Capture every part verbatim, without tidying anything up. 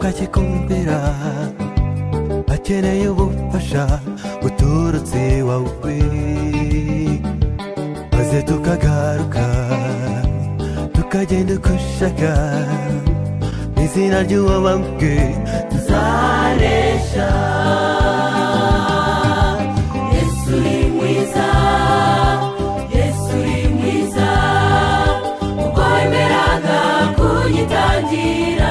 tukakikumvira akeneye ubufasha buturutse iwawe maze tukagaruka tukagenda uko ushaka izina ry'uwabambwe tuzaresha Yesu uri mwiza Yesu uri mwiza uko wemeraga kunyitangira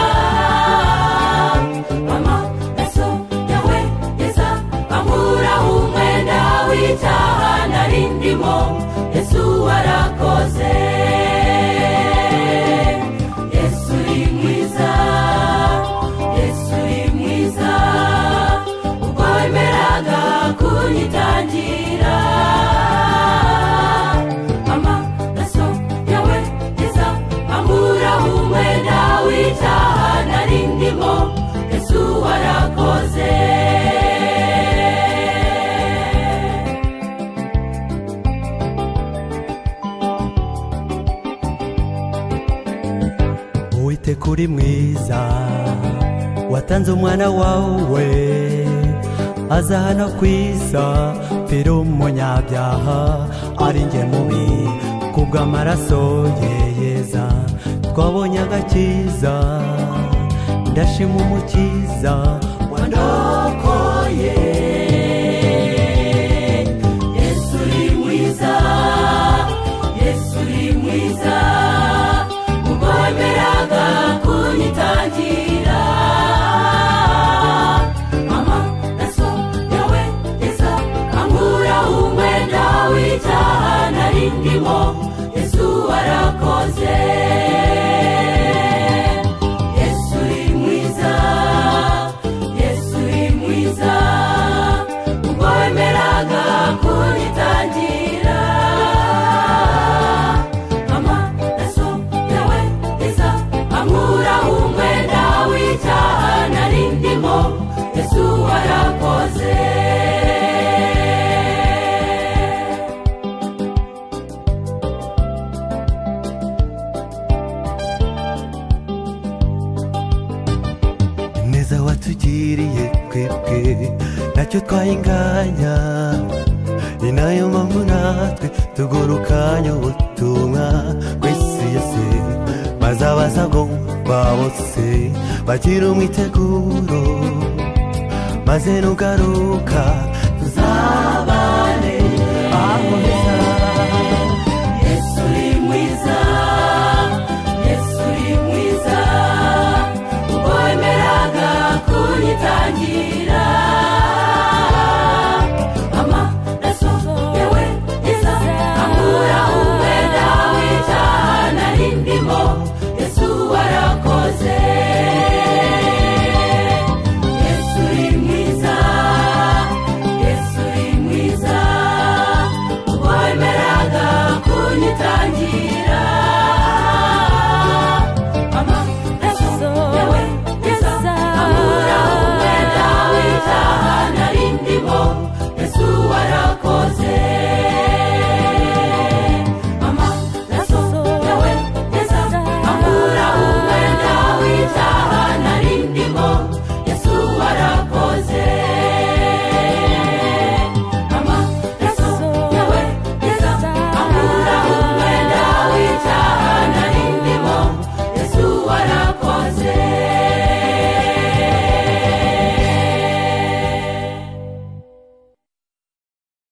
amaraso yawe yeza ankuraho umwenda w'icyaha nari ndimo Yesu warakoze Yesu uri mwiza Yesu uri mwiza uko wemeraga kunyitangira amaraso yawe yeza ankuraho umwenda w'icyaha nari ndimo Yesu warakoze Uwiteka uri mwiza watanze umwana wawe aza hano kwisa pera umunyabyaha ari njye mubi kubw'amaraso ye yeza twabonye agakiza ndashima umukiza wandokoye Yesu uri mwiza Yesu uri mwiza uko wemeraga kunyitangira amaraso yawe yeza ankuraho umwenda w'icyaha nari ndimo Yesu warakoze Yesu uri mwiza Yesu uri mwiza uko wemeraga kunyitangira amaraso yawe yeza ankuraho umwenda w'icyaha nari ndimo Yesu warakoze neza watugiriye twebwe ntacyo twayinganya ni nayo mpamvu natwe tugurukanya ubutumwa kw'isi yose maze abazagomba bose bagira umwiteguro maze nugaruka tuzabane aho